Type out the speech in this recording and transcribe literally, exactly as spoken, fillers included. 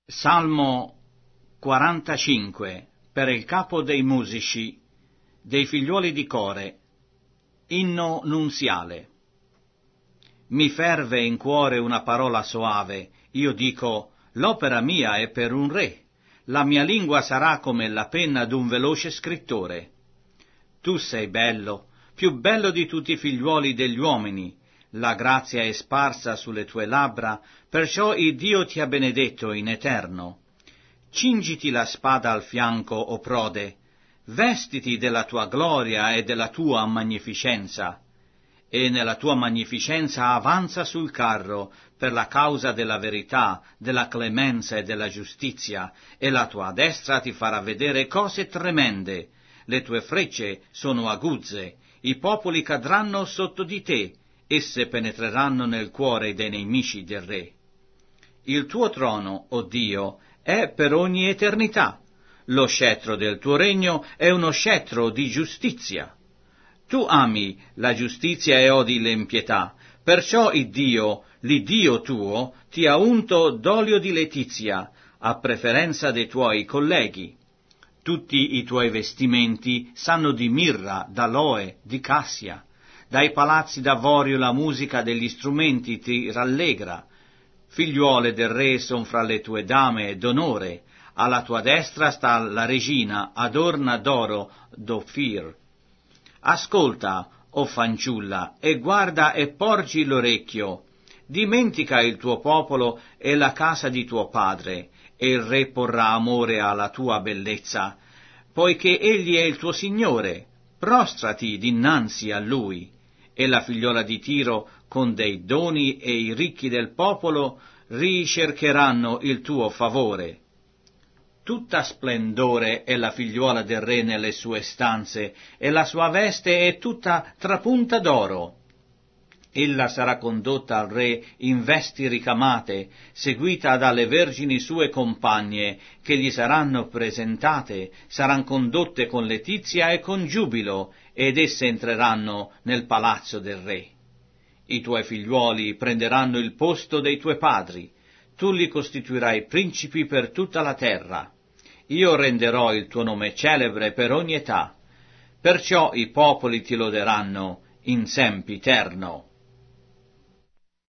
Salmo quarantacinque per il capo dei musici, dei figliuoli di Core, inno nunziale. Mi ferve in cuore una parola soave, io dico, l'opera mia è per un re, la mia lingua sarà come la penna d'un veloce scrittore. Tu sei bello, più bello di tutti i figliuoli degli uomini, la grazia è sparsa sulle tue labbra, perciò il Dio ti ha benedetto in eterno. Cingiti la spada al fianco, o prode, vestiti della tua gloria e della tua magnificenza, e nella tua magnificenza avanza sul carro per la causa della verità, della clemenza e della giustizia, e la tua destra ti farà vedere cose tremende. Le tue frecce sono aguzze, i popoli cadranno sotto di te, esse penetreranno nel cuore dei nemici del re. Il tuo trono, o Dio, è per ogni eternità. Lo scettro del tuo regno è uno scettro di giustizia. Tu ami la giustizia e odi l'impietà, perciò il Dio, l'Iddio tuo, ti ha unto d'olio di letizia, a preferenza dei tuoi colleghi. Tutti i tuoi vestimenti sanno di mirra, d'aloe, di cassia. Dai palazzi d'avorio la musica degli strumenti ti rallegra. Figliuole del re son fra le tue dame d'onore, alla tua destra sta la regina adorna d'oro d'Ofir. Ascolta, o fanciulla, e guarda e porgi l'orecchio. Dimentica il tuo popolo e la casa di tuo padre, e il re porrà amore alla tua bellezza, poiché egli è il tuo Signore. Prostrati dinanzi a lui. E la figliola di Tiro con dei doni e i ricchi del popolo ricercheranno il tuo favore. Tutta splendore è la figliuola del re nelle sue stanze, e la sua veste è tutta trapunta d'oro. Ella sarà condotta al re in vesti ricamate, seguita dalle vergini sue compagne, che gli saranno presentate, saranno condotte con letizia e con giubilo, ed esse entreranno nel palazzo del re. I tuoi figliuoli prenderanno il posto dei tuoi padri, tu li costituirai principi per tutta la terra. Io renderò il tuo nome celebre per ogni età, perciò i popoli ti loderanno in sempiterno.